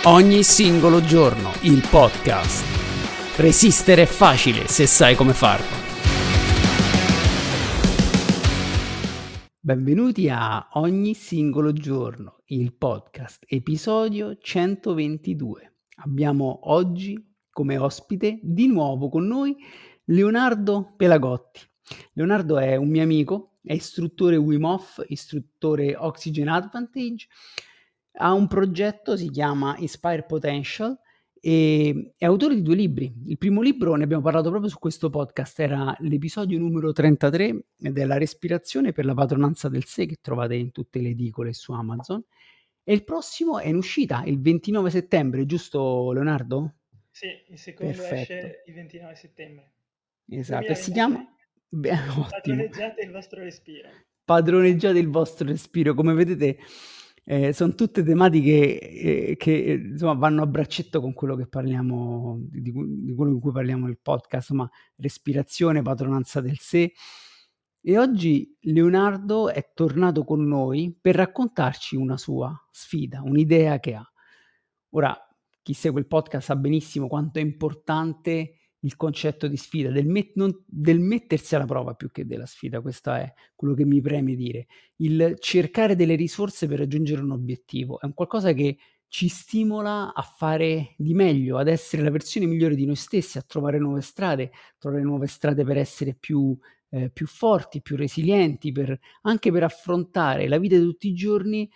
Ogni singolo giorno, il podcast. Resistere è facile se sai come farlo. Benvenuti a Ogni singolo giorno, il podcast, episodio 122. Abbiamo oggi come ospite di nuovo con noi Leonardo Pelagotti. Leonardo è un mio amico, è istruttore Wim Hof, istruttore Oxygen Advantage, ha un progetto, si chiama Inspire Potential e è autore di 2 libri. Il primo libro, ne abbiamo parlato proprio su questo podcast, era l'episodio numero 33 ed è La respirazione per la padronanza del sé, che trovate in tutte le edicole su Amazon. E il prossimo è in uscita il 29 settembre, giusto Leonardo? Sì, il secondo Perfetto, esce il 29 settembre esatto. E si chiama... 2023. Beh, ottimo. Padroneggiate il vostro respiro. Padroneggiate il vostro respiro. Come vedete, son tutte tematiche, che, insomma vanno a braccetto con quello che parliamo di quello in cui parliamo nel podcast, ma respirazione, padronanza del sé. E oggi Leonardo è tornato con noi per raccontarci una sua sfida, un'idea che ha. Ora, chi segue il podcast sa benissimo quanto è importante il concetto di sfida, del mettersi alla prova più che della sfida, questo è quello che mi preme dire. Il cercare delle risorse per raggiungere un obiettivo è un qualcosa che ci stimola a fare di meglio, ad essere la versione migliore di noi stessi, a trovare nuove strade per essere più forti, più resilienti, anche per affrontare la vita di tutti i giorni,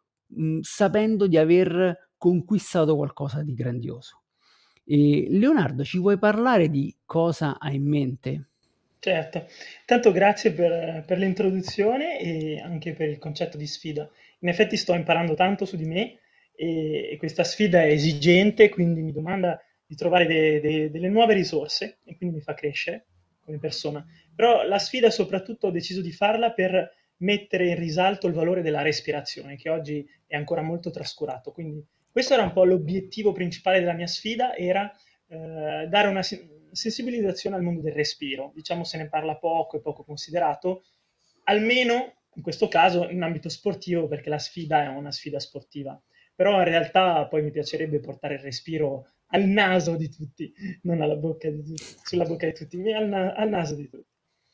sapendo di aver conquistato qualcosa di grandioso. Leonardo, ci vuoi parlare di cosa hai in mente? Certo, tanto grazie per l'introduzione e anche per il concetto di sfida. In effetti sto imparando tanto su di me e questa sfida è esigente, quindi mi domanda di trovare delle nuove risorse e quindi mi fa crescere come persona. Però la sfida soprattutto ho deciso di farla per mettere in risalto il valore della respirazione, che oggi è ancora molto trascurato. Quindi questo era un po' l'obiettivo principale della mia sfida, era dare una sensibilizzazione al mondo del respiro. Diciamo se ne parla poco, è poco considerato, almeno in questo caso in ambito sportivo, perché la sfida è una sfida sportiva. Però in realtà poi mi piacerebbe portare il respiro al naso di tutti, non alla bocca di tutti, sulla bocca di tutti, al naso di tutti.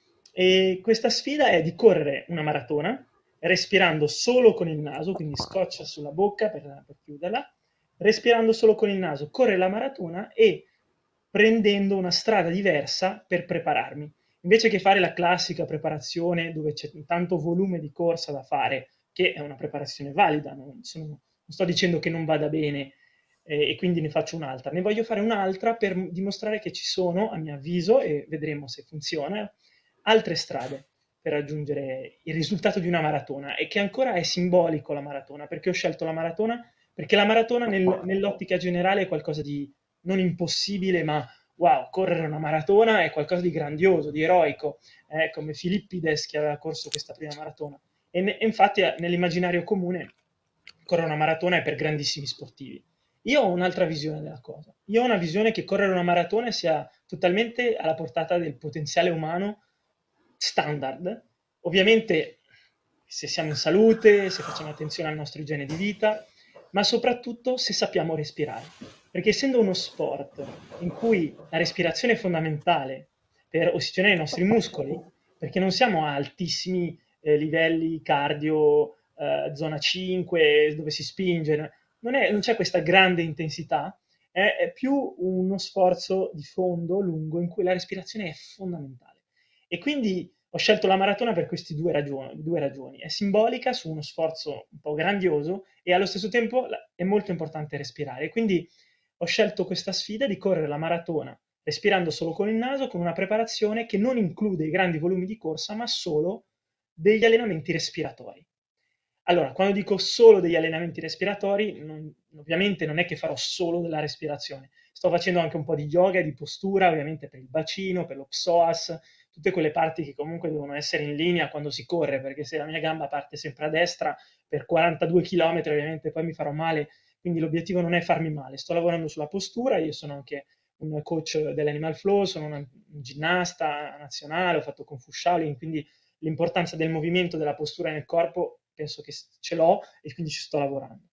E questa sfida è di correre una maratona respirando solo con il naso, quindi scoccia sulla bocca per chiuderla, respirando solo con il naso, correre la maratona e prendendo una strada diversa per prepararmi. Invece che fare la classica preparazione dove c'è tanto volume di corsa da fare, che è una preparazione valida, non sto dicendo che non vada bene e quindi ne faccio un'altra, ne voglio fare un'altra per dimostrare che ci sono, a mio avviso, e vedremo se funziona, altre strade per raggiungere il risultato di una maratona e che ancora è simbolico la maratona. Perché ho scelto la maratona? Perché la maratona nell'ottica generale è qualcosa di non impossibile, ma wow, correre una maratona è qualcosa di grandioso, di eroico, come Filippides che aveva corso questa prima maratona. E infatti nell'immaginario comune correre una maratona è per grandissimi sportivi. Io ho un'altra visione della cosa. Io ho una visione che correre una maratona sia totalmente alla portata del potenziale umano standard. Ovviamente se siamo in salute, se facciamo attenzione al nostro igiene di vita, ma soprattutto se sappiamo respirare. Perché essendo uno sport in cui la respirazione è fondamentale per ossigenare i nostri muscoli, perché non siamo a altissimi livelli cardio, zona 5, dove si spinge, non c'è questa grande intensità, è più uno sforzo di fondo lungo in cui la respirazione è fondamentale. E quindi ho scelto la maratona per queste due ragioni. È simbolica su uno sforzo un po' grandioso e allo stesso tempo è molto importante respirare. Quindi ho scelto questa sfida di correre la maratona respirando solo con il naso, con una preparazione che non include i grandi volumi di corsa, ma solo degli allenamenti respiratori. Allora, quando dico solo degli allenamenti respiratori, ovviamente non è che farò solo della respirazione. Sto facendo anche un po' di yoga e di postura, ovviamente per il bacino, per lo psoas, tutte quelle parti che comunque devono essere in linea quando si corre, perché se la mia gamba parte sempre a destra per 42 km, ovviamente poi mi farò male, quindi l'obiettivo non è farmi male. Sto lavorando sulla postura, io sono anche un coach dell'Animal Flow, sono un ginnasta nazionale, ho fatto Kung Fu Shaolin, quindi l'importanza del movimento, della postura nel corpo penso che ce l'ho e quindi ci sto lavorando.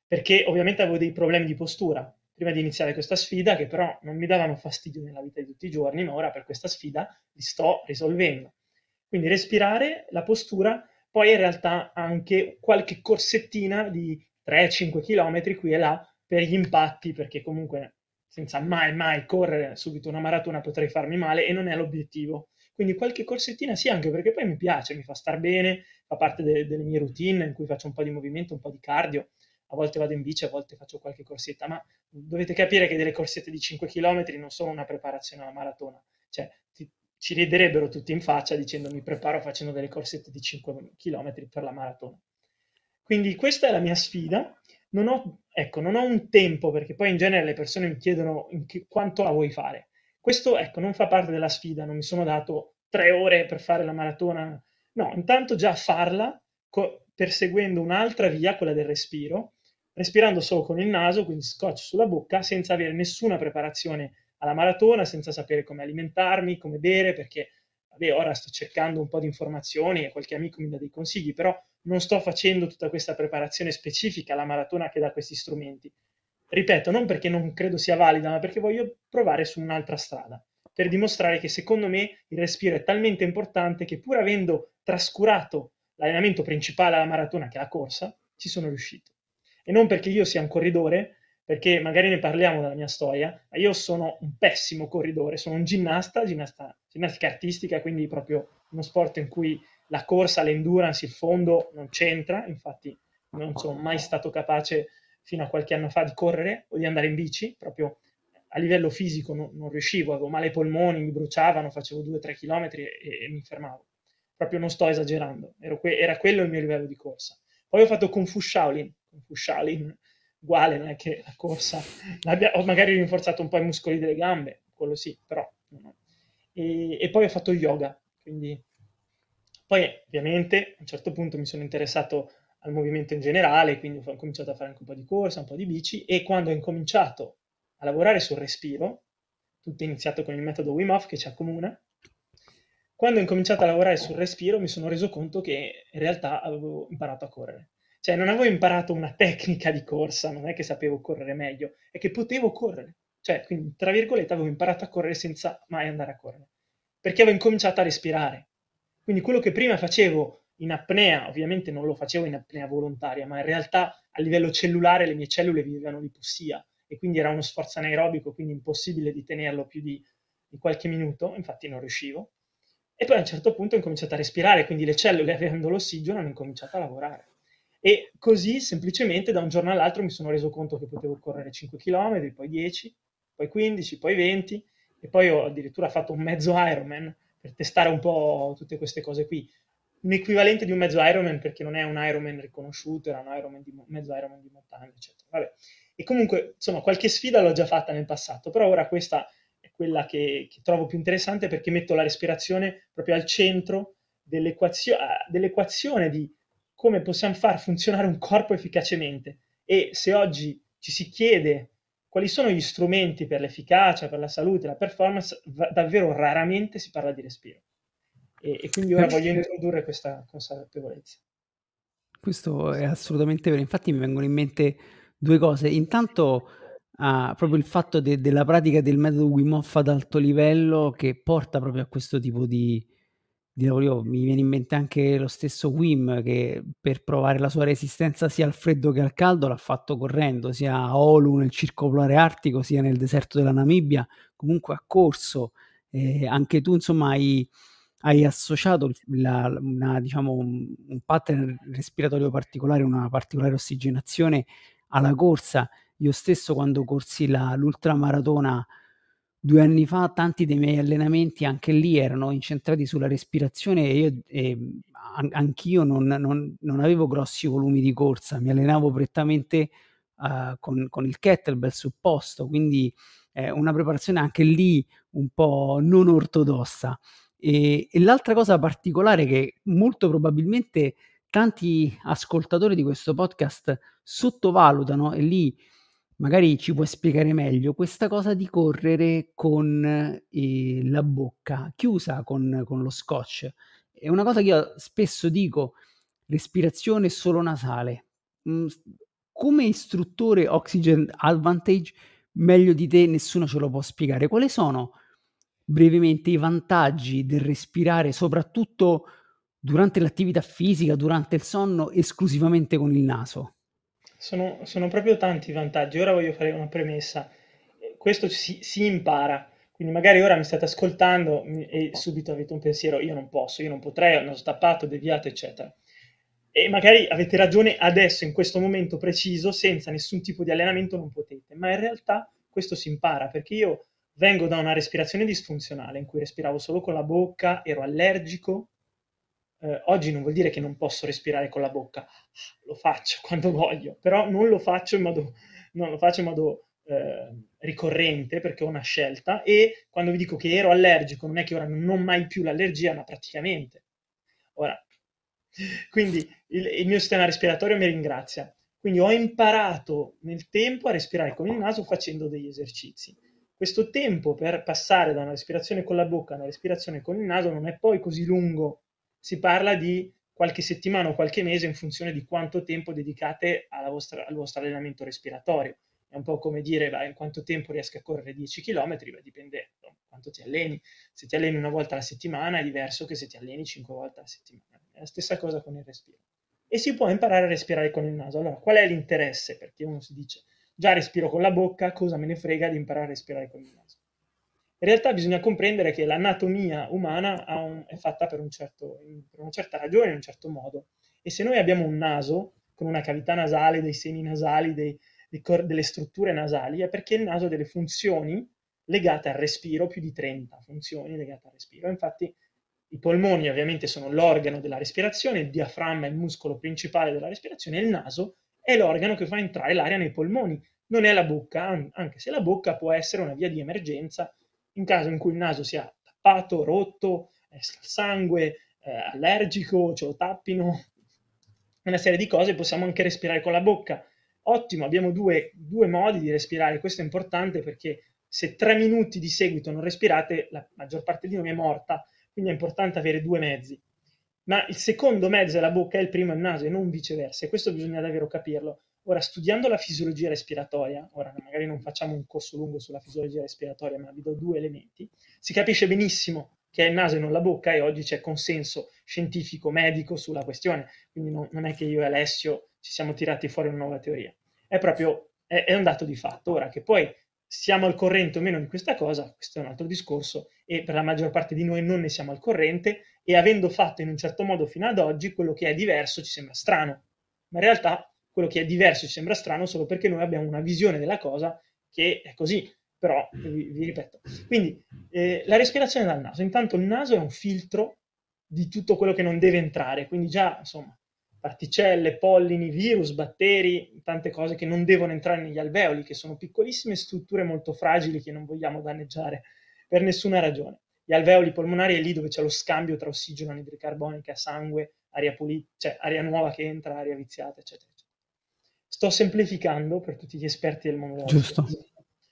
perché ovviamente avevo dei problemi di postura prima di iniziare questa sfida, che però non mi davano fastidio nella vita di tutti i giorni, ma ora per questa sfida li sto risolvendo. Quindi respirare, la postura, poi in realtà anche qualche corsettina di 3-5 km qui e là per gli impatti, perché comunque senza mai correre subito una maratona potrei farmi male e non è l'obiettivo. Quindi qualche corsettina sì, anche perché poi mi piace, mi fa star bene, fa parte delle mie routine in cui faccio un po' di movimento, un po' di cardio, a volte vado in bici, a volte faccio qualche corsetta, ma dovete capire che delle corsette di 5 km non sono una preparazione alla maratona, cioè ci riderebbero tutti in faccia dicendo mi preparo facendo delle corsette di 5 km per la maratona. Quindi questa è la mia sfida. Non ho, ecco, non ho un tempo perché poi in genere le persone mi chiedono quanto la vuoi fare. Questo, ecco, non fa parte della sfida, non mi sono dato 3 ore per fare la maratona. No, intanto già farla perseguendo un'altra via, quella del respiro, respirando solo con il naso, quindi scotch sulla bocca, senza avere nessuna preparazione alla maratona, senza sapere come alimentarmi, come bere, perché vabbè, ora sto cercando un po' di informazioni e qualche amico mi dà dei consigli, però non sto facendo tutta questa preparazione specifica alla maratona che dà questi strumenti. Ripeto, non perché non credo sia valida, ma perché voglio provare su un'altra strada, per dimostrare che secondo me il respiro è talmente importante che pur avendo trascurato l'allenamento principale alla maratona, che è la corsa, ci sono riuscito. E non perché io sia un corridore, perché magari ne parliamo della mia storia, ma io sono un pessimo corridore, sono un ginnastica artistica, quindi proprio uno sport in cui la corsa, l'endurance, il fondo non c'entra, infatti non sono mai stato capace fino a qualche anno fa di correre o di andare in bici, proprio a livello fisico non riuscivo, avevo male ai polmoni, mi bruciavano, facevo 2-3 km e mi fermavo. Proprio non sto esagerando, era quello il mio livello di corsa. Poi ho fatto Kung Fu Shaolin uguale, non è che la corsa ho magari rinforzato un po' i muscoli delle gambe, quello sì, però no. E poi ho fatto yoga, quindi poi ovviamente a un certo punto mi sono interessato al movimento in generale, quindi ho cominciato a fare anche un po' di corsa, un po' di bici e quando ho incominciato a lavorare sul respiro, tutto è iniziato con il metodo Wim Hof che ci accomuna, quando ho incominciato a lavorare sul respiro mi sono reso conto che in realtà avevo imparato a correre. Cioè non avevo imparato una tecnica di corsa, non è che sapevo correre meglio, è che potevo correre. Cioè, quindi, tra virgolette, avevo imparato a correre senza mai andare a correre. Perché avevo incominciato a respirare. Quindi quello che prima facevo in apnea, ovviamente non lo facevo in apnea volontaria, ma in realtà a livello cellulare le mie cellule vivevano di ipossia e quindi era uno sforzo anaerobico, quindi impossibile di tenerlo più di qualche minuto, infatti non riuscivo. E poi a un certo punto ho incominciato a respirare, quindi le cellule, avendo l'ossigeno, hanno incominciato a lavorare. E così semplicemente da un giorno all'altro mi sono reso conto che potevo correre 5 km, poi 10, poi 15, poi 20 e poi ho addirittura fatto un mezzo Ironman per testare un po' tutte queste cose qui. Un equivalente di un mezzo Ironman perché non è un Ironman riconosciuto, era un Ironman mezzo Ironman di montagna, eccetera. Vabbè. E comunque, insomma, qualche sfida l'ho già fatta nel passato, però ora questa è quella che trovo più interessante perché metto la respirazione proprio al centro dell'equazione di come possiamo far funzionare un corpo efficacemente. E se oggi ci si chiede quali sono gli strumenti per l'efficacia, per la salute, la performance, davvero raramente si parla di respiro. E quindi ora voglio introdurre questa consapevolezza. Questo è assolutamente vero. Infatti mi vengono in mente 2 cose. Intanto, proprio il fatto della pratica del metodo Wim Hof ad alto livello che porta proprio a questo tipo di lavoro. Io mi viene in mente anche lo stesso Wim che per provare la sua resistenza sia al freddo che al caldo l'ha fatto correndo, sia a Oulu nel Circo Polare Artico, sia nel deserto della Namibia, comunque ha corso. Anche tu insomma hai associato una diciamo un pattern respiratorio particolare, una particolare ossigenazione alla corsa. Io stesso quando corsi l'ultramaratona 2 anni fa, tanti dei miei allenamenti anche lì erano incentrati sulla respirazione e io anch'io non avevo grossi volumi di corsa, mi allenavo prettamente, con il kettlebell supposto, quindi, una preparazione anche lì un po' non ortodossa. E l'altra cosa particolare che molto probabilmente tanti ascoltatori di questo podcast sottovalutano, e lì magari ci puoi spiegare meglio, questa cosa di correre con, la bocca chiusa con lo scotch. È una cosa che io spesso dico: respirazione solo nasale. come istruttore Oxygen Advantage meglio di te nessuno ce lo può spiegare. Quali sono brevemente i vantaggi del respirare, soprattutto durante l'attività fisica, durante il sonno, esclusivamente con il naso? Sono proprio tanti i vantaggi. Ora voglio fare una premessa. Questo si impara. Quindi magari ora mi state ascoltando e subito avete un pensiero: io non posso, io non potrei, ho il naso tappato, deviato, eccetera. E magari avete ragione adesso, in questo momento preciso, senza nessun tipo di allenamento non potete. Ma in realtà questo si impara, perché io vengo da una respirazione disfunzionale in cui respiravo solo con la bocca, ero allergico. Oggi non vuol dire che non posso respirare con la bocca, lo faccio quando voglio, però non lo faccio in modo ricorrente perché ho una scelta, e quando vi dico che ero allergico non è che ora non ho mai più l'allergia, ma praticamente. Ora, quindi il mio sistema respiratorio mi ringrazia. Quindi ho imparato nel tempo a respirare con il naso facendo degli esercizi. Questo tempo per passare da una respirazione con la bocca a una respirazione con il naso non è poi così lungo. Si parla di qualche settimana o qualche mese in funzione di quanto tempo dedicate al vostro allenamento respiratorio. È un po' come dire, in quanto tempo riesci a correre 10 km, dipende da quanto ti alleni. Se ti alleni una volta alla settimana è diverso che se ti alleni 5 volte alla settimana. È la stessa cosa con il respiro. E si può imparare a respirare con il naso. Allora, qual è l'interesse? Perché uno si dice, già respiro con la bocca, cosa me ne frega di imparare a respirare con il naso? In realtà bisogna comprendere che l'anatomia umana è fatta per una certa ragione, in un certo modo. E se noi abbiamo un naso con una cavità nasale, dei seni nasali, delle strutture nasali, è perché il naso ha delle funzioni legate al respiro, più di 30 funzioni legate al respiro. Infatti i polmoni ovviamente sono l'organo della respirazione, il diaframma è il muscolo principale della respirazione, e il naso è l'organo che fa entrare l'aria nei polmoni, non è la bocca, anche se la bocca può essere una via di emergenza in caso in cui il naso sia tappato, rotto, esca il sangue, allergico, ce lo tappino, una serie di cose. Possiamo anche respirare con la bocca. Ottimo, abbiamo due modi di respirare. Questo è importante perché se 3 minuti di seguito non respirate, la maggior parte di noi è morta, quindi è importante avere due mezzi. Ma il secondo mezzo è la bocca e il primo è il naso, e non viceversa, e questo bisogna davvero capirlo. Ora, studiando la fisiologia respiratoria, ora magari non facciamo un corso lungo sulla fisiologia respiratoria, ma vi do due elementi, si capisce benissimo che è il naso e non la bocca, e oggi c'è consenso scientifico, medico sulla questione, quindi non è che io e Alessio ci siamo tirati fuori una nuova teoria, è un dato di fatto. Ora, che poi siamo al corrente o meno di questa cosa, questo è un altro discorso, e per la maggior parte di noi non ne siamo al corrente, e avendo fatto in un certo modo fino ad oggi, quello che è diverso ci sembra strano, ma in realtà quello che è diverso ci sembra strano solo perché noi abbiamo una visione della cosa che è così. Però vi ripeto, quindi la respirazione dal naso: intanto il naso è un filtro di tutto quello che non deve entrare, quindi già insomma particelle, pollini, virus, batteri, tante cose che non devono entrare negli alveoli, che sono piccolissime strutture molto fragili che non vogliamo danneggiare per nessuna ragione. Gli alveoli polmonari è lì dove c'è lo scambio tra ossigeno, anidride carbonica, sangue, aria pulita, cioè aria nuova che entra, aria viziata, eccetera, eccetera. Sto semplificando per tutti gli esperti del mondo della Giusto. respirazione.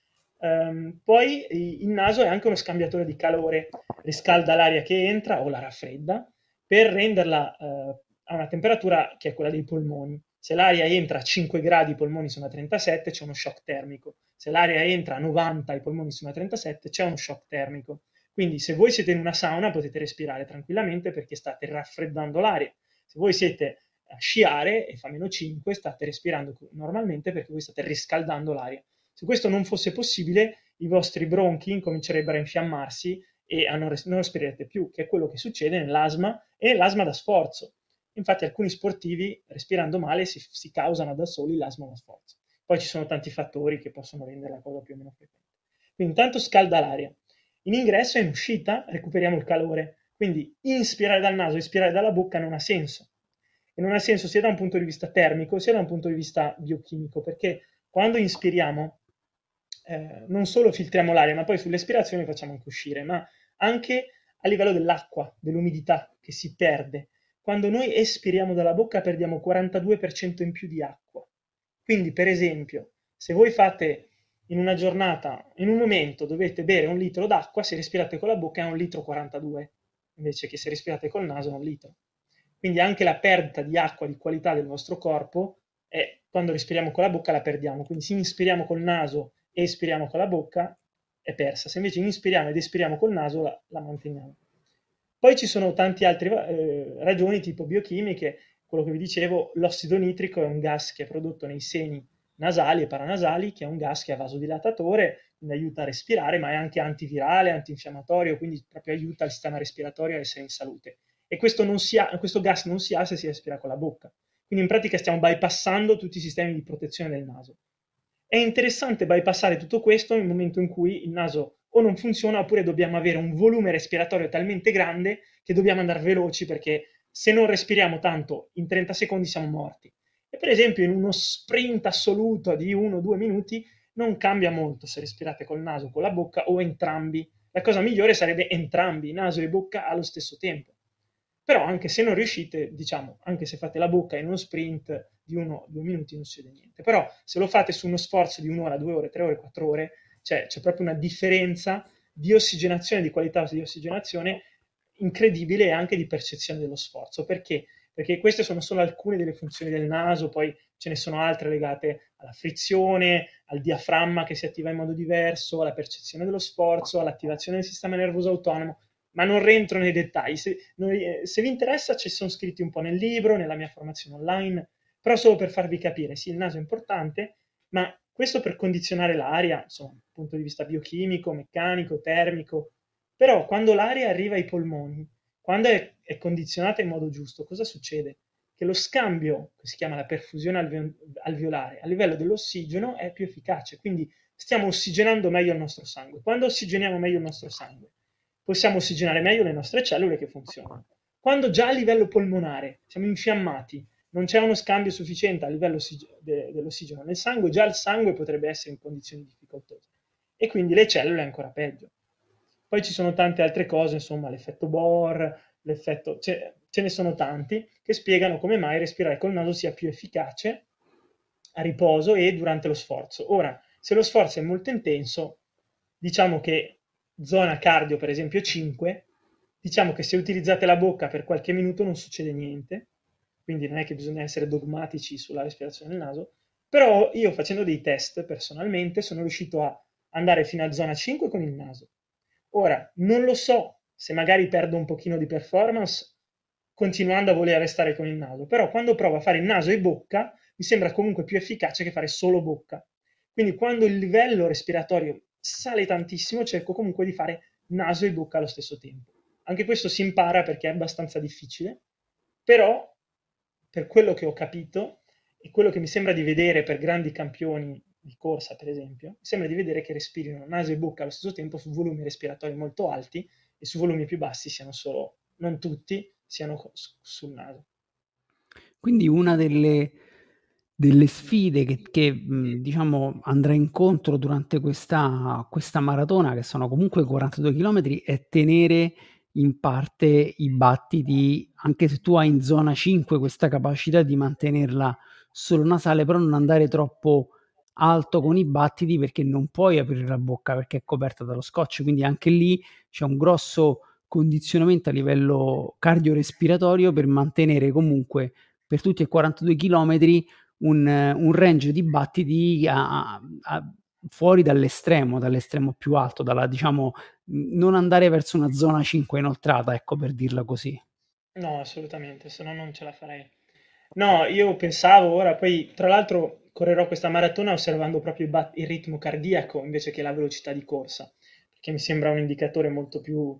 Poi il naso è anche uno scambiatore di calore, riscalda l'aria che entra o la raffredda per renderla a una temperatura che è quella dei polmoni. Se l'aria entra a 5 gradi, i polmoni sono a 37, c'è uno shock termico. Se l'aria entra a 90, i polmoni sono a 37, c'è uno shock termico. Quindi se voi siete in una sauna potete respirare tranquillamente perché state raffreddando l'aria. Se voi siete a sciare e fa -5, state respirando normalmente perché voi state riscaldando l'aria. Se questo non fosse possibile, i vostri bronchi incomincerebbero a infiammarsi e non respirerete più, che è quello che succede nell'asma e nell'asma da sforzo. Infatti alcuni sportivi, respirando male, si causano da soli l'asma da sforzo. Poi ci sono tanti fattori che possono rendere la cosa più o meno frequente. Quindi intanto scalda l'aria. In ingresso e in uscita recuperiamo il calore. Quindi inspirare dal naso, espirare dalla bocca non ha senso. E non ha senso sia da un punto di vista termico sia da un punto di vista biochimico, perché quando inspiriamo non solo filtriamo l'aria, ma poi sull'espirazione facciamo anche uscire, ma anche a livello dell'acqua, dell'umidità che si perde. Quando noi espiriamo dalla bocca perdiamo 42% in più di acqua. Quindi, per esempio, se voi fate in una giornata, in un momento dovete bere 1 litro d'acqua, se respirate con la bocca è 1,42 litro, invece che se respirate col naso è 1 litro. Quindi anche la perdita di acqua di qualità del vostro corpo è quando respiriamo con la bocca la perdiamo. Quindi se inspiriamo col naso e espiriamo con la bocca è persa. Se invece inspiriamo ed espiriamo col naso la manteniamo. Poi ci sono tante altre ragioni tipo biochimiche, quello che vi dicevo, l'ossido nitrico è un gas che è prodotto nei seni nasali e paranasali, che è un gas che è vasodilatatore, quindi aiuta a respirare, ma è anche antivirale, antinfiammatorio, quindi proprio aiuta il sistema respiratorio a essere in salute. E questo gas non si ha se si respira con la bocca. Quindi in pratica stiamo bypassando tutti i sistemi di protezione del naso. È interessante bypassare tutto questo nel momento in cui il naso o non funziona oppure dobbiamo avere un volume respiratorio talmente grande che dobbiamo andare veloci perché se non respiriamo tanto in 30 secondi siamo morti. E per esempio in uno sprint assoluto di 1-2 minuti non cambia molto se respirate col naso o con la bocca o entrambi. La cosa migliore sarebbe entrambi, naso e bocca allo stesso tempo. Però anche se non riuscite, diciamo, anche se fate la bocca in uno sprint di 1-2 minuti non succede niente. Però se lo fate su uno sforzo di 1 ora, 2 ore, 3 ore, 4 ore, c'è proprio una differenza di ossigenazione, di qualità di ossigenazione incredibile e anche di percezione dello sforzo. Perché? Perché queste sono solo alcune delle funzioni del naso, poi ce ne sono altre legate alla frizione, al diaframma che si attiva in modo diverso, alla percezione dello sforzo, all'attivazione del sistema nervoso autonomo, ma non rientro nei dettagli. Se vi interessa, ci sono scritti un po' nel libro, nella mia formazione online, però solo per farvi capire, sì, il naso è importante, ma questo per condizionare l'aria, insomma, dal punto di vista biochimico, meccanico, termico, però quando l'aria arriva ai polmoni, quando è condizionata in modo giusto, cosa succede? Che lo scambio, che si chiama la perfusione alveolare, a livello dell'ossigeno è più efficace, quindi stiamo ossigenando meglio il nostro sangue. Quando ossigeniamo meglio il nostro sangue, possiamo ossigenare meglio le nostre cellule che funzionano. Quando già a livello polmonare siamo infiammati, non c'è uno scambio sufficiente a livello dell'ossigeno nel sangue, già il sangue potrebbe essere in condizioni difficoltose e quindi le cellule ancora peggio. Poi ci sono tante altre cose, insomma, l'effetto Bohr, ce ne sono tanti che spiegano come mai respirare col naso sia più efficace a riposo e durante lo sforzo. Ora, se lo sforzo è molto intenso, diciamo che zona cardio, per esempio 5, diciamo che se utilizzate la bocca per qualche minuto non succede niente, quindi non è che bisogna essere dogmatici sulla respirazione del naso, però io facendo dei test personalmente sono riuscito a andare fino a zona 5 con il naso. Ora, non lo so se magari perdo un pochino di performance continuando a voler restare con il naso, però quando provo a fare il naso e bocca mi sembra comunque più efficace che fare solo bocca. Quindi quando il livello respiratorio sale tantissimo cerco comunque di fare naso e bocca allo stesso tempo. Anche questo si impara perché è abbastanza difficile, però per quello che ho capito e quello che mi sembra di vedere per grandi campioni di corsa, per esempio, mi sembra di vedere che respirino naso e bocca allo stesso tempo su volumi respiratori molto alti e su volumi più bassi siano solo, non tutti, siano sul naso. Quindi una delle sfide che diciamo andrà incontro durante questa maratona, che sono comunque 42 chilometri, è tenere in parte i battiti, anche se tu hai in zona 5 questa capacità di mantenerla solo nasale, però non andare troppo alto con i battiti perché non puoi aprire la bocca perché è coperta dallo scotch, quindi anche lì c'è un grosso condizionamento a livello cardiorespiratorio per mantenere comunque per tutti e 42 chilometri un range di battiti fuori dall'estremo più alto, diciamo, non andare verso una zona 5 inoltrata, ecco, per dirla così. No, assolutamente, se no non ce la farei. No, io pensavo ora, poi tra l'altro correrò questa maratona osservando proprio il ritmo cardiaco invece che la velocità di corsa, perché mi sembra un indicatore molto più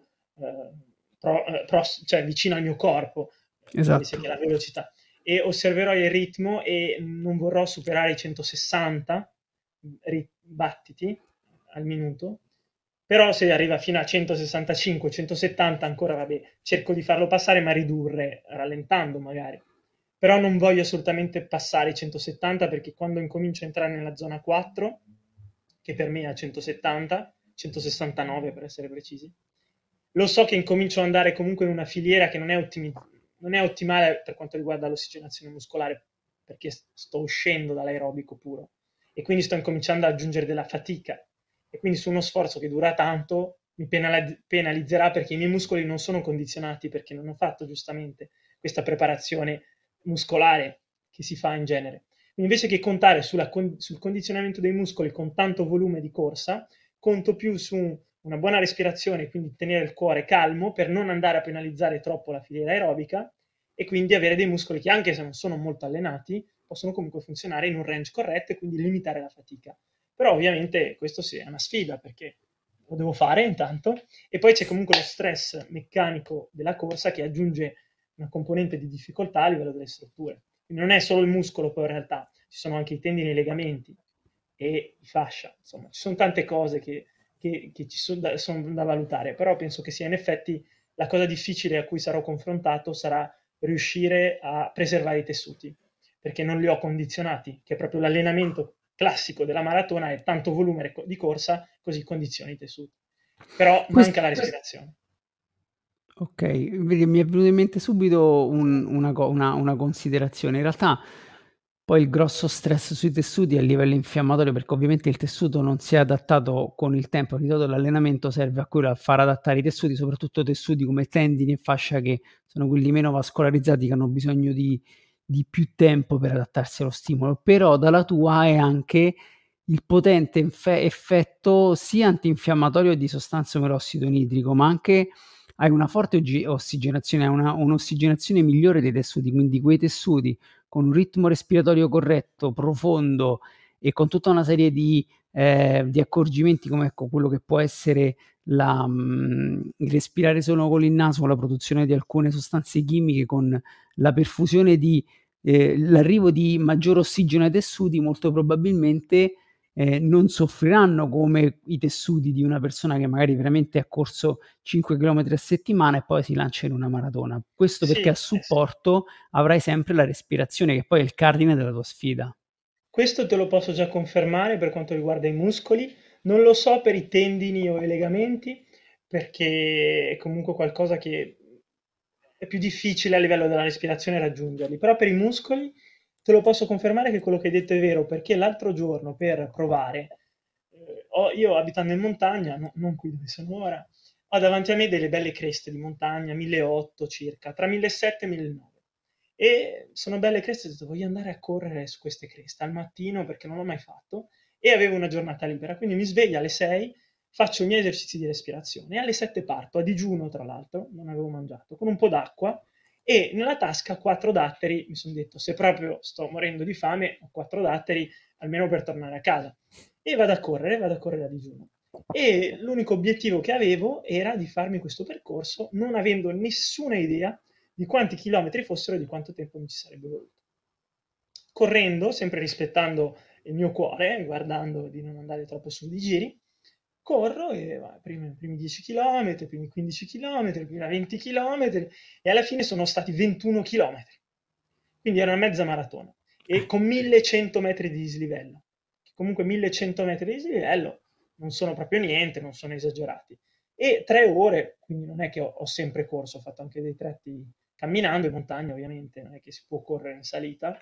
cioè vicino al mio corpo invece Esatto. che la velocità. E osserverò il ritmo e non vorrò superare i 160 battiti al minuto, però se arriva fino a 165, 170 ancora vabbè, cerco di farlo passare ma ridurre, rallentando magari. Però non voglio assolutamente passare i 170 perché quando incomincio a entrare nella zona 4, che per me è a 170, 169 per essere precisi, lo so che incomincio ad andare comunque in una filiera che non è ottimale per quanto riguarda l'ossigenazione muscolare, perché sto uscendo dall'aerobico puro e quindi sto incominciando ad aggiungere della fatica e quindi su uno sforzo che dura tanto mi penalizzerà perché i miei muscoli non sono condizionati perché non ho fatto giustamente questa preparazione muscolare che si fa in genere. Quindi invece che contare sul condizionamento dei muscoli con tanto volume di corsa, conto più su una buona respirazione, quindi tenere il cuore calmo per non andare a penalizzare troppo la filiera aerobica e quindi avere dei muscoli che, anche se non sono molto allenati, possono comunque funzionare in un range corretto e quindi limitare la fatica. Però ovviamente questo sì, è una sfida, perché lo devo fare intanto, e poi c'è comunque lo stress meccanico della corsa che aggiunge una componente di difficoltà a livello delle strutture. Quindi non è solo il muscolo, poi in realtà ci sono anche i tendini e i legamenti e i fascia, insomma, ci sono tante cose che ci sono da valutare, però penso che sia in effetti la cosa difficile a cui sarò confrontato sarà riuscire a preservare i tessuti, perché non li ho condizionati, che è proprio l'allenamento classico della maratona, è tanto volume di corsa, così condizioni i tessuti. Però manca la respirazione. Ok, vedi, mi è venuto in mente subito una considerazione. In realtà, poi il grosso stress sui tessuti è a livello infiammatorio, perché ovviamente il tessuto non si è adattato con il tempo. Di solito l'allenamento serve a quello, a far adattare i tessuti, soprattutto tessuti come tendini e fascia, che sono quelli meno vascolarizzati, che hanno bisogno di più tempo per adattarsi allo stimolo. Però dalla tua è anche il potente effetto sia antinfiammatorio di sostanze come l'ossido nitrico, ma anche hai una forte ossigenazione, hai un'ossigenazione migliore dei tessuti, quindi quei tessuti con un ritmo respiratorio corretto, profondo e con tutta una serie di accorgimenti, come ecco quello che può essere il respirare solo con il naso, con la produzione di alcune sostanze chimiche, con la perfusione l'arrivo di maggior ossigeno ai tessuti, molto probabilmente non soffriranno come i tessuti di una persona che magari veramente ha corso 5 chilometri a settimana e poi si lancia in una maratona. Questo perché a Sì, sì. supporto avrai sempre la respirazione, che poi è il cardine della tua sfida. Questo te lo posso già confermare per quanto riguarda i muscoli. Non lo so per i tendini o i legamenti, perché è comunque qualcosa che è più difficile a livello della respirazione raggiungerli. Però per i muscoli te lo posso confermare che quello che hai detto è vero, perché l'altro giorno per provare, io abitando in montagna, non qui dove sono ora, ho davanti a me delle belle creste di montagna, 1.800 circa, tra 1.700 e 1.900. E sono belle creste, ho detto voglio andare a correre su queste creste al mattino perché non l'ho mai fatto e avevo una giornata libera, quindi mi sveglio alle 6, faccio i miei esercizi di respirazione e alle 7 parto, a digiuno tra l'altro, non avevo mangiato, con un po' d'acqua e nella tasca 4 datteri, mi sono detto se proprio sto morendo di fame ho 4 datteri almeno per tornare a casa e vado a correre a digiuno. E l'unico obiettivo che avevo era di farmi questo percorso non avendo nessuna idea di quanti chilometri fossero e di quanto tempo mi ci sarebbe voluto. Correndo, sempre rispettando il mio cuore, guardando di non andare troppo su di giri, corro e i primi 10 km, i primi 15 km, i primi 20 km e alla fine sono stati 21 km. Quindi era una mezza maratona e con 1100 metri di dislivello. Comunque 1100 metri di dislivello non sono proprio niente, non sono esagerati. E 3 ore, quindi non è che ho sempre corso, ho fatto anche dei tratti camminando in montagna, ovviamente, non è che si può correre in salita,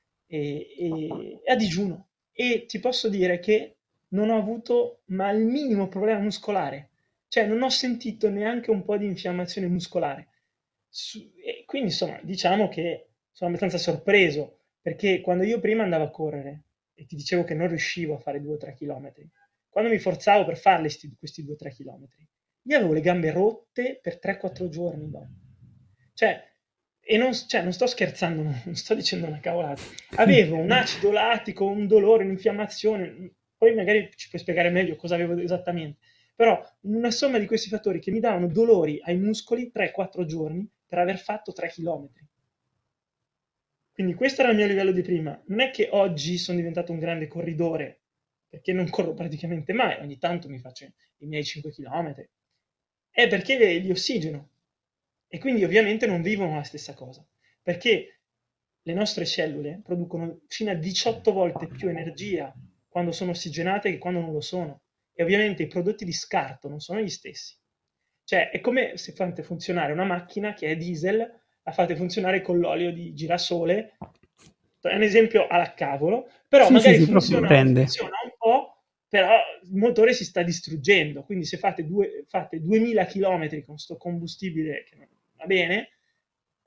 e a digiuno. E ti posso dire che non ho avuto ma il minimo problema muscolare, cioè non ho sentito neanche un po' di infiammazione muscolare. E quindi insomma, diciamo che sono abbastanza sorpreso, perché quando io prima andavo a correre e ti dicevo che non riuscivo a fare 2-3 km, quando mi forzavo per farli questi 2-3 km, io avevo le gambe rotte per 3-4 giorni dopo. Cioè, e non sto scherzando, non sto dicendo una cavolata. Avevo un acido lattico, un dolore, un'infiammazione, poi magari ci puoi spiegare meglio cosa avevo esattamente, però una somma di questi fattori che mi davano dolori ai muscoli 3-4 giorni per aver fatto 3 chilometri. Quindi questo era il mio livello di prima. Non è che oggi sono diventato un grande corridore, perché non corro praticamente mai, ogni tanto mi faccio i miei 5 chilometri. È perché li ossigeno. E quindi ovviamente non vivono la stessa cosa, perché le nostre cellule producono fino a 18 volte più energia quando sono ossigenate che quando non lo sono. E ovviamente i prodotti di scarto non sono gli stessi. Cioè, è come se fate funzionare una macchina che è diesel, la fate funzionare con l'olio di girasole. È un esempio alla cavolo, però Sì, sì, magari sì, però si prende. funziona un po', però il motore si sta distruggendo. Quindi se fate 2000 km con sto combustibile che non va bene,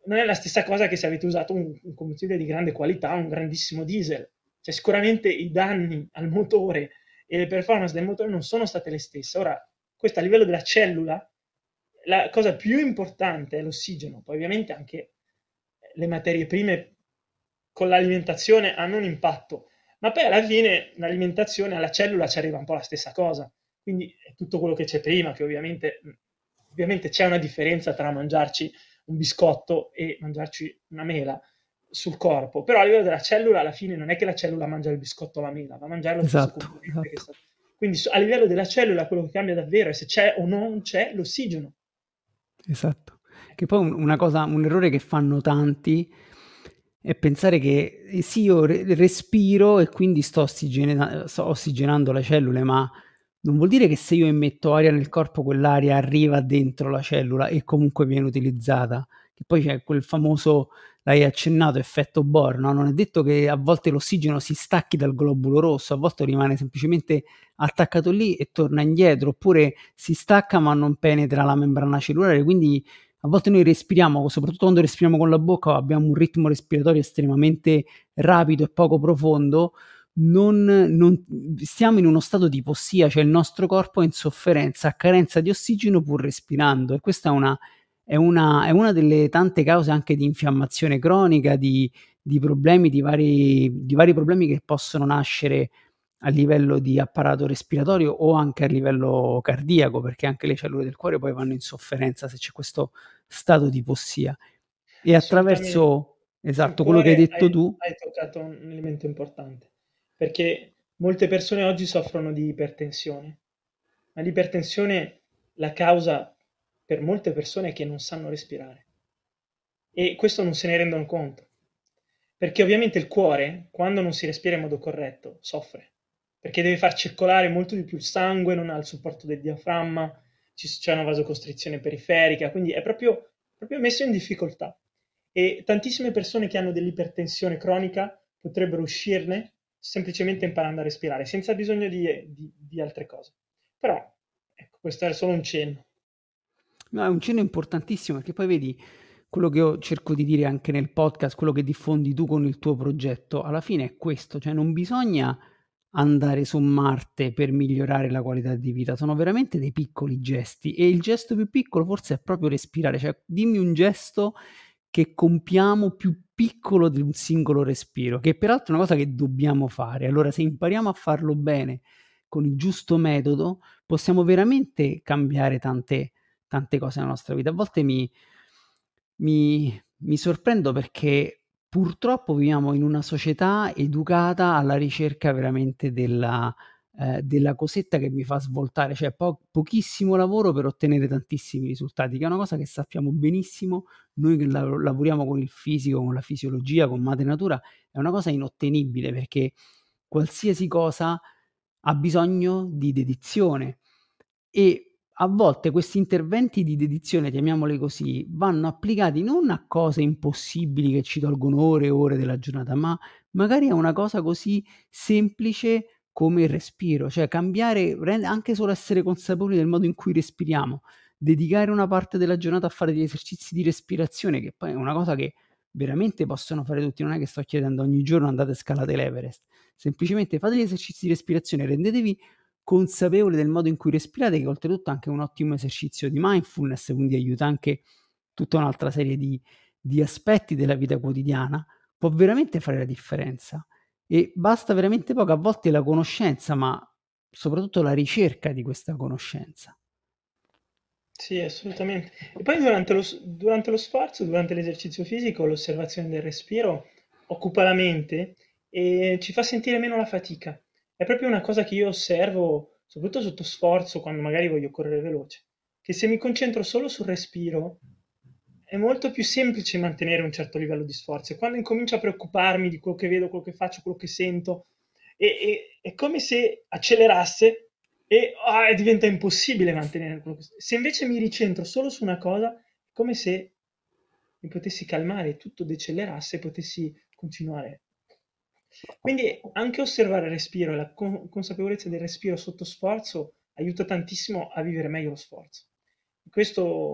non è la stessa cosa che se avete usato un combustibile di grande qualità, un grandissimo diesel. Cioè, sicuramente i danni al motore e le performance del motore non sono state le stesse. Ora, questo a livello della cellula, la cosa più importante è l'ossigeno, poi ovviamente anche le materie prime con l'alimentazione hanno un impatto, ma poi alla fine l'alimentazione alla cellula ci arriva un po' la stessa cosa, quindi è tutto quello che c'è prima, che ovviamente c'è una differenza tra mangiarci un biscotto e mangiarci una mela sul corpo, però a livello della cellula alla fine non è che la cellula mangia il biscotto o la mela, va a mangiare lo stesso Esatto, componente che esatto, sta... Quindi a livello della cellula quello che cambia davvero è se c'è o non c'è l'ossigeno. esatto. Che poi una cosa, un errore che fanno tanti è pensare che sì, io respiro e quindi sto ossigenando le cellule, ma non vuol dire che se io immetto aria nel corpo, quell'aria arriva dentro la cellula e comunque viene utilizzata. Che poi c'è quel famoso, l'hai accennato, effetto Bohr, no? Non è detto che a volte l'ossigeno si stacchi dal globulo rosso, a volte rimane semplicemente attaccato lì e torna indietro, oppure si stacca ma non penetra la membrana cellulare, quindi a volte noi respiriamo, soprattutto quando respiriamo con la bocca, abbiamo un ritmo respiratorio estremamente rapido e poco profondo, non stiamo in uno stato di ipossia, cioè il nostro corpo è in sofferenza, a carenza di ossigeno pur respirando, e questa è una delle tante cause anche di infiammazione cronica, di problemi, di vari problemi che possono nascere a livello di apparato respiratorio o anche a livello cardiaco, perché anche le cellule del cuore poi vanno in sofferenza se c'è questo stato di ipossia. E Assolutamente. attraverso, Sul esatto, quello che hai cuore detto tu, hai toccato un elemento importante, perché molte persone oggi soffrono di ipertensione, ma l'ipertensione, la causa per molte persone è che non sanno respirare e questo non se ne rendono conto, perché ovviamente il cuore, quando non si respira in modo corretto, soffre, perché deve far circolare molto di più il sangue, non ha il supporto del diaframma, c'è una vasocostrizione periferica, quindi è proprio messo in difficoltà. E tantissime persone che hanno dell'ipertensione cronica potrebbero uscirne semplicemente imparando a respirare, senza bisogno di altre cose. Però, ecco, questo è solo un cenno. no, è un cenno importantissimo perché poi vedi quello che io cerco di dire anche nel podcast, quello che diffondi tu con il tuo progetto, alla fine è questo, cioè non bisogna andare su Marte per migliorare la qualità di vita, sono veramente dei piccoli gesti e il gesto più piccolo forse è proprio respirare, cioè dimmi un gesto che compiamo più piccolo di un singolo respiro, che peraltro è una cosa che dobbiamo fare. Allora se impariamo a farlo bene, con il giusto metodo, possiamo veramente cambiare tante cose nella nostra vita. A volte mi sorprendo perché purtroppo viviamo in una società educata alla ricerca veramente della cosetta che mi fa svoltare, cioè pochissimo lavoro per ottenere tantissimi risultati, che è una cosa che sappiamo benissimo noi che lavoriamo con il fisico, con la fisiologia, con madre natura, è una cosa inottenibile perché qualsiasi cosa ha bisogno di dedizione e a volte questi interventi di dedizione, chiamiamoli così, vanno applicati non a cose impossibili che ci tolgono ore e ore della giornata, ma magari a una cosa così semplice come il respiro, cioè cambiare, anche solo essere consapevoli del modo in cui respiriamo, dedicare una parte della giornata a fare degli esercizi di respirazione, che poi è una cosa che veramente possono fare tutti, non è che sto chiedendo ogni giorno andate e scalate l'Everest, semplicemente fate gli esercizi di respirazione, rendetevi consapevoli del modo in cui respirate, che oltretutto è anche un ottimo esercizio di mindfulness, quindi aiuta anche tutta un'altra serie di aspetti della vita quotidiana, può veramente fare la differenza. E basta veramente poco, a volte la conoscenza, ma soprattutto la ricerca di questa conoscenza. Sì, assolutamente. E poi durante lo sforzo, durante l'esercizio fisico, l'osservazione del respiro occupa la mente e ci fa sentire meno la fatica. È proprio una cosa che io osservo, soprattutto sotto sforzo, quando magari voglio correre veloce, che se mi concentro solo sul respiro, è molto più semplice mantenere un certo livello di sforzo. E quando incomincio a preoccuparmi di quello che vedo, quello che faccio, quello che sento, è come se accelerasse e diventa impossibile mantenere quello che... Se invece mi ricentro solo su una cosa, è come se mi potessi calmare, tutto decelerasse e potessi continuare. Quindi anche osservare il respiro e la consapevolezza del respiro sotto sforzo aiuta tantissimo a vivere meglio lo sforzo. Questo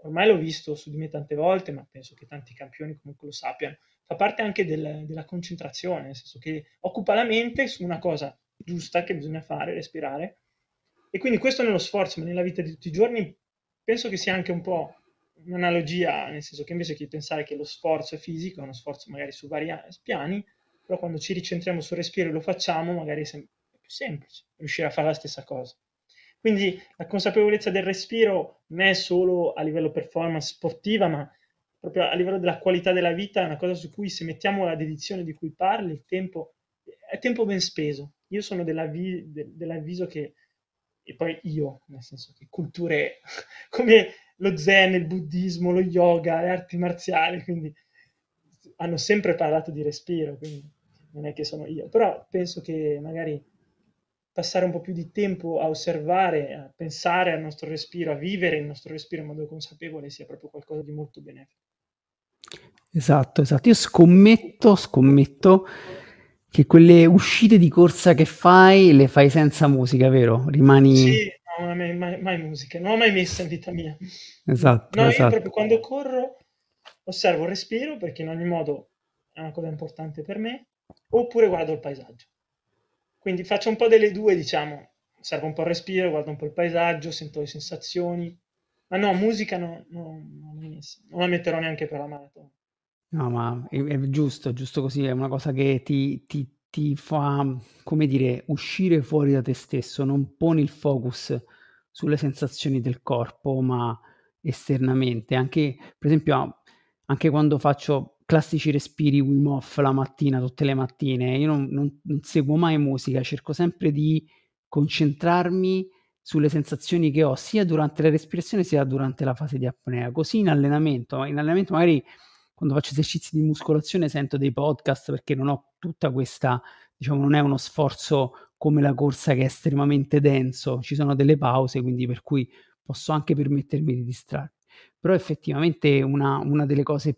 ormai l'ho visto su di me tante volte, ma penso che tanti campioni comunque lo sappiano, fa parte anche della concentrazione, nel senso che occupa la mente su una cosa giusta che bisogna fare, respirare. E quindi questo nello sforzo, ma nella vita di tutti i giorni penso che sia anche un po' un'analogia, nel senso che invece che pensare che lo sforzo è fisico, è uno sforzo magari su vari piani, però quando ci ricentriamo sul respiro e lo facciamo, magari è più semplice riuscire a fare la stessa cosa. Quindi la consapevolezza del respiro non è solo a livello performance sportiva, ma proprio a livello della qualità della vita, è una cosa su cui se mettiamo la dedizione di cui parli, il tempo è tempo ben speso. Io sono dell'avviso che, e poi io, nel senso che culture come lo zen, il buddismo, lo yoga, le arti marziali, quindi hanno sempre parlato di respiro, quindi non è che sono io, però penso che magari passare un po' più di tempo a osservare, a pensare al nostro respiro, a vivere il nostro respiro in modo consapevole sia proprio qualcosa di molto benefico. Esatto, esatto. Io scommetto che quelle uscite di corsa che fai, le fai senza musica, vero? Rimani Sì, no, mai musica, non l'ho mai messa in vita mia. esatto, No, io proprio esatto. quando corro osservo il respiro perché in ogni modo è una cosa importante per me, oppure guardo il paesaggio. Quindi faccio un po' delle due, diciamo, osservo un po' il respiro, guardo un po' il paesaggio, sento le sensazioni, ma no, musica non l'ho mai messa, non la metterò neanche per la maratona. No, ma è giusto così, è una cosa che ti fa, come dire, uscire fuori da te stesso, non poni il focus sulle sensazioni del corpo, ma esternamente. Anche per esempio, anche quando faccio classici respiri Wim Hof la mattina, tutte le mattine, io non seguo mai musica, cerco sempre di concentrarmi sulle sensazioni che ho, sia durante la respirazione, sia durante la fase di apnea. Così in allenamento magari quando faccio esercizi di muscolazione sento dei podcast perché non ho tutta questa, diciamo, non è uno sforzo come la corsa che è estremamente denso, ci sono delle pause, quindi per cui posso anche permettermi di distrarmi. Però effettivamente una delle cose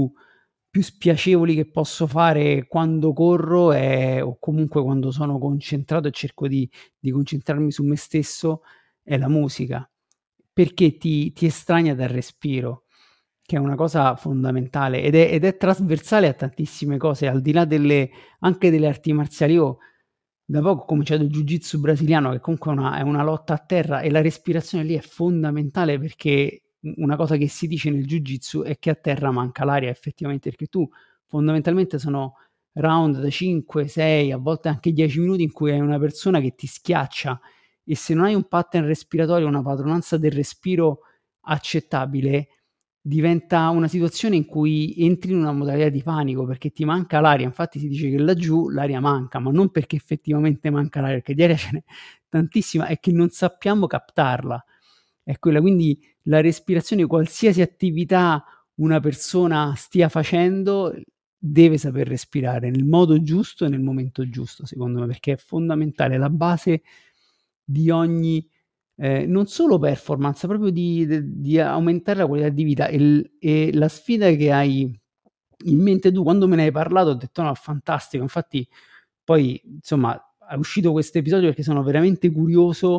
più spiacevoli che posso fare quando corro o comunque quando sono concentrato e cerco di concentrarmi su me stesso, è la musica, perché ti estranea dal respiro, che è una cosa fondamentale ed è trasversale a tantissime cose, al di là anche delle arti marziali. Io da poco ho cominciato il jiu-jitsu brasiliano, che comunque è una lotta a terra, e la respirazione lì è fondamentale, perché una cosa che si dice nel jiu-jitsu è che a terra manca l'aria effettivamente, perché tu fondamentalmente sono round da 5, 6, a volte anche 10 minuti in cui hai una persona che ti schiaccia, e se non hai un pattern respiratorio, una padronanza del respiro accettabile, diventa una situazione in cui entri in una modalità di panico, perché ti manca l'aria. Infatti si dice che laggiù l'aria manca, ma non perché effettivamente manca l'aria, perché di aria ce n'è tantissima, è che non sappiamo captarla. È quella, quindi la respirazione, qualsiasi attività una persona stia facendo, deve saper respirare nel modo giusto e nel momento giusto, secondo me, perché è fondamentale, è la base di ogni non solo performance, proprio di aumentare la qualità di vita. E la sfida che hai in mente tu, quando me ne hai parlato, ho detto: "No, fantastico". Infatti poi, insomma, è uscito questo episodio perché sono veramente curioso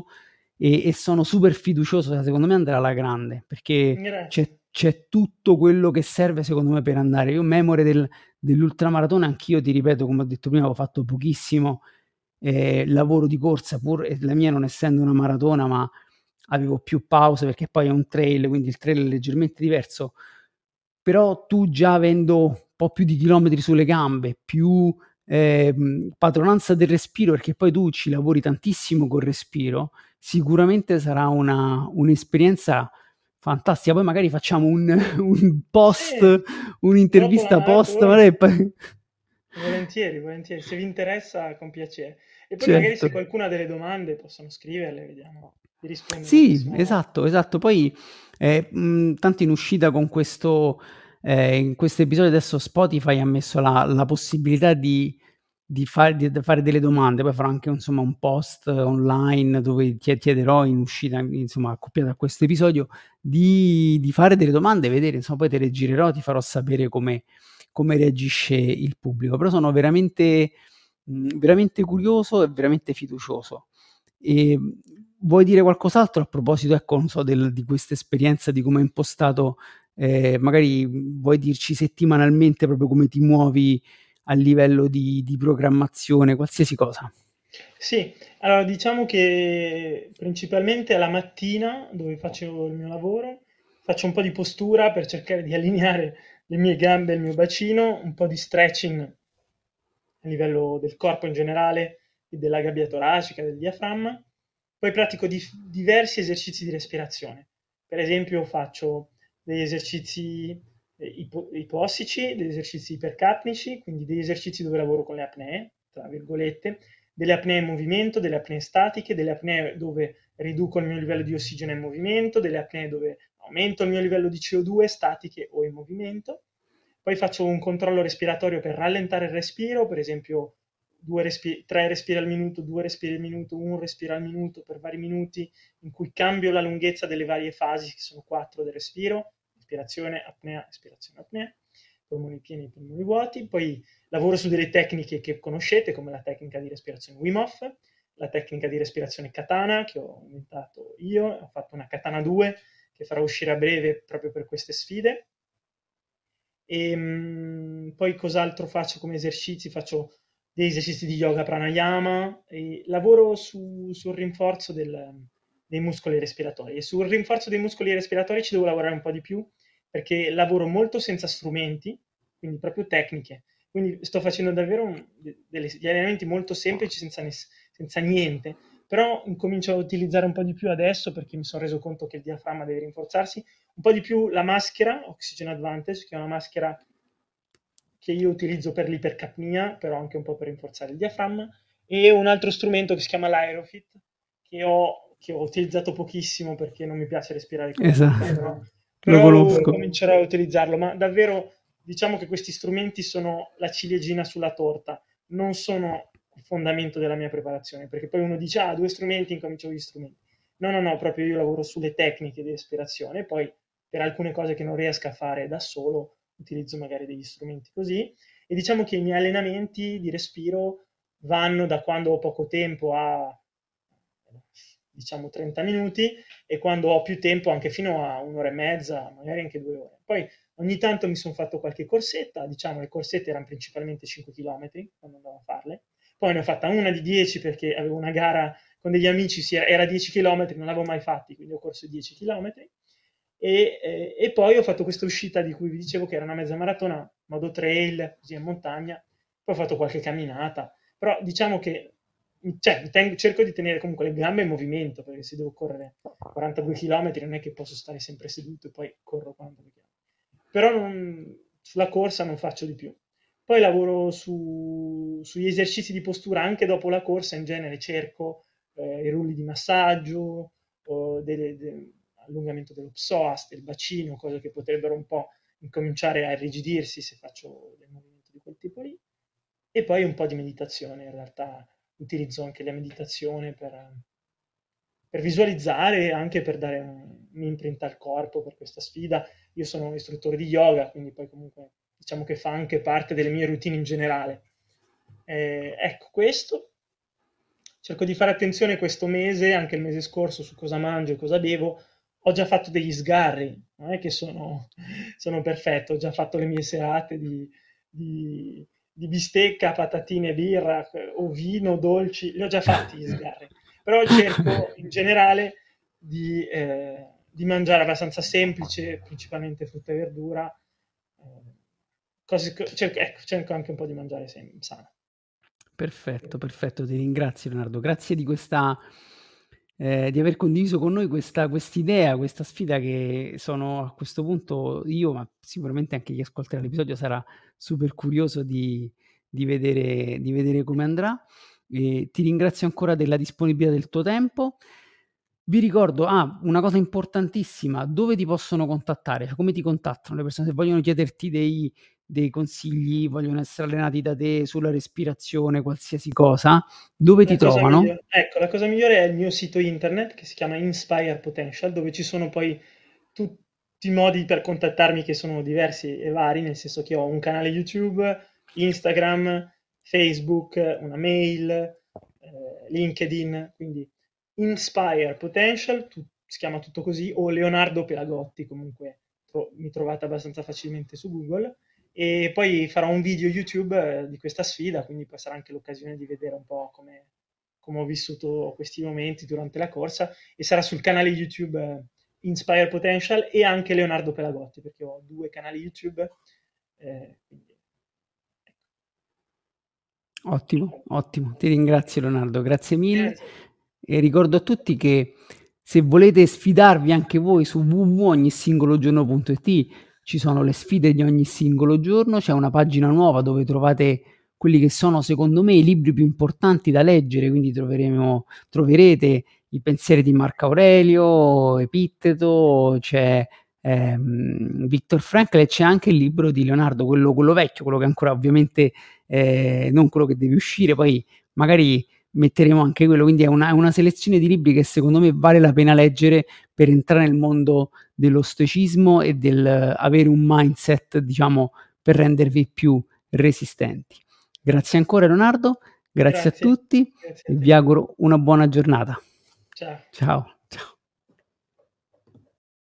e sono super fiducioso, cioè secondo me andrà alla grande, perché c'è Grazie. c'è tutto quello che serve secondo me per andare. Io memore dell'ultramaratona, anch'io ti ripeto, come ho detto prima, avevo fatto pochissimo lavoro di corsa, pur la mia non essendo una maratona, ma avevo più pause perché poi è un trail, quindi il trail è leggermente diverso. Però tu, già avendo un po' più di chilometri sulle gambe, più padronanza del respiro, perché poi tu ci lavori tantissimo col respiro, sicuramente sarà un'esperienza fantastica. Poi magari facciamo un post, Sì, dopo la un'intervista post, maratona, magari poi volentieri, volentieri, se vi interessa, con piacere. E poi magari certo. se qualcuno ha delle domande possono scriverle, vediamo, vi rispondo la Sì, prossima volta. esatto, esatto. Poi, tanto in uscita con in questo episodio adesso Spotify ha messo la possibilità di fare delle domande, poi farò anche insomma un post online dove chiederò in uscita, insomma accoppiato a questo episodio, di fare delle domande, vedere, insomma poi te le girerò, ti farò sapere come reagisce il pubblico. Però sono veramente curioso e veramente fiducioso. Ehm vuoi dire qualcos'altro a proposito, ecco, non so, di questa esperienza, di come hai impostato, magari vuoi dirci settimanalmente proprio come ti muovi a livello di programmazione, qualsiasi cosa. Sì, allora diciamo che principalmente alla mattina, dove faccio il mio lavoro, faccio un po' di postura per cercare di allineare le mie gambe e il mio bacino, un po' di stretching a livello del corpo in generale, e della gabbia toracica, del diaframma. Poi pratico diversi esercizi di respirazione. Per esempio faccio degli esercizi ipossici, degli esercizi ipercapnici, quindi degli esercizi dove lavoro con le apnee, tra virgolette, delle apnee in movimento, delle apnee statiche, delle apnee dove riduco il mio livello di ossigeno in movimento, delle apnee dove aumento il mio livello di CO2 statiche o in movimento. Poi faccio un controllo respiratorio per rallentare il respiro, per esempio 3 respiri al minuto, 2 respiri al minuto, 1 respiro al minuto per vari minuti, in cui cambio la lunghezza delle varie fasi, che sono 4 del respiro, ispirazione, apnea, polmoni pieni, polmoni vuoti. Poi lavoro su delle tecniche che conoscete, come la tecnica di respirazione Wim Hof, la tecnica di respirazione Katana, che ho inventato io, ho fatto una Katana 2, che farò uscire a breve proprio per queste sfide. Poi cos'altro faccio come esercizi? Faccio degli esercizi di yoga pranayama e lavoro sul rinforzo dei muscoli respiratori. E sul rinforzo dei muscoli respiratori ci devo lavorare un po' di più perché lavoro molto senza strumenti, quindi proprio tecniche. Quindi sto facendo davvero degli allenamenti molto semplici senza niente, però incomincio a utilizzare un po' di più adesso perché mi sono reso conto che il diaframma deve rinforzarsi un po' di più la maschera Oxygen Advantage, che è una maschera che io utilizzo per l'ipercapnia, però anche un po' per rinforzare il diaframma, e un altro strumento che si chiama l'Aerofit, che ho utilizzato pochissimo perché non mi piace respirare con la bocca, Esatto, lo però conosco. comincerò a utilizzarlo, ma davvero diciamo che questi strumenti sono la ciliegina sulla torta, non sono il fondamento della mia preparazione, perché poi uno dice, 2 strumenti, incomincio con gli strumenti. No, no, no, proprio io lavoro sulle tecniche di respirazione, poi per alcune cose che non riesco a fare da solo utilizzo magari degli strumenti così e diciamo che i miei allenamenti di respiro vanno da quando ho poco tempo a diciamo 30 minuti e quando ho più tempo anche fino a un'ora e mezza, magari anche 2 ore. Poi ogni tanto mi sono fatto qualche corsetta, diciamo le corsette erano principalmente 5 km quando andavo a farle, poi ne ho fatta una di 10 perché avevo una gara con degli amici, era 10 km, non l'avevo mai fatti, quindi ho corso 10 km e poi ho fatto questa uscita di cui vi dicevo che era una mezza maratona, modo trail, così in montagna, poi ho fatto qualche camminata, però diciamo che cerco di tenere comunque le gambe in movimento, perché se devo correre 42 km non è che posso stare sempre seduto e poi corro 42 km. Però sulla corsa non faccio di più. Poi lavoro sugli esercizi di postura anche dopo la corsa, in genere cerco i rulli di massaggio, o allungamento dello psoas, del bacino, cose che potrebbero un po' incominciare a irrigidirsi se faccio del movimento di quel tipo lì. E poi un po' di meditazione, in realtà utilizzo anche la meditazione per visualizzare e anche per dare un'imprinta al corpo per questa sfida. Io sono un istruttore di yoga, quindi poi comunque diciamo che fa anche parte delle mie routine in generale. Ecco, questo. Cerco di fare attenzione questo mese, anche il mese scorso, su cosa mangio e cosa bevo. Ho già fatto degli sgarri, non è che sono perfetto, ho già fatto le mie serate di bistecca, patatine, birra, o vino, dolci, li ho già fatti gli sgarri. Però cerco in generale di mangiare abbastanza semplice, principalmente frutta e verdura. Cerco anche un po' di mangiare sano. Perfetto, perfetto, ti ringrazio Leonardo. Grazie di questa di aver condiviso con noi quest'idea, questa sfida che sono a questo punto io, ma sicuramente anche chi ascolterà l'episodio sarà super curioso di vedere come andrà. Ti ringrazio ancora della disponibilità del tuo tempo. Vi ricordo una cosa importantissima: dove ti possono contattare? Cioè, come ti contattano le persone se vogliono chiederti dei consigli, vogliono essere allenati da te sulla respirazione, qualsiasi cosa, dove ti trovano? La cosa migliore è il mio sito internet che si chiama Inspire Potential, dove ci sono poi tutti i modi per contattarmi che sono diversi e vari, nel senso che ho un canale YouTube, Instagram, Facebook, una mail, LinkedIn, quindi Inspire Potential, si chiama tutto così, o Leonardo Pelagotti, comunque mi trovate abbastanza facilmente su Google. E poi farò un video YouTube di questa sfida, quindi poi sarà anche l'occasione di vedere un po' come ho vissuto questi momenti durante la corsa, e sarà sul canale YouTube Inspire Potential e anche Leonardo Pelagotti, perché ho 2 canali YouTube. Quindi, Ottimo, ottimo. Ti ringrazio Leonardo, grazie mille. grazie. E ricordo a tutti che se volete sfidarvi anche voi su www.ognisingologiorno.it ci sono le sfide di ogni singolo giorno, c'è una pagina nuova dove trovate quelli che sono secondo me i libri più importanti da leggere, quindi troverete i pensieri di Marco Aurelio, Epitteto, c'è Viktor Frankl, e c'è anche il libro di Leonardo, quello vecchio, quello che ancora ovviamente non quello che deve uscire, poi magari metteremo anche quello, quindi è una selezione di libri che secondo me vale la pena leggere per entrare nel mondo dello stoicismo e del avere un mindset, diciamo, per rendervi più resistenti. Grazie ancora Leonardo, grazie a Grazie, tutti grazie e a vi te. auguro una buona giornata. Ciao. Ciao.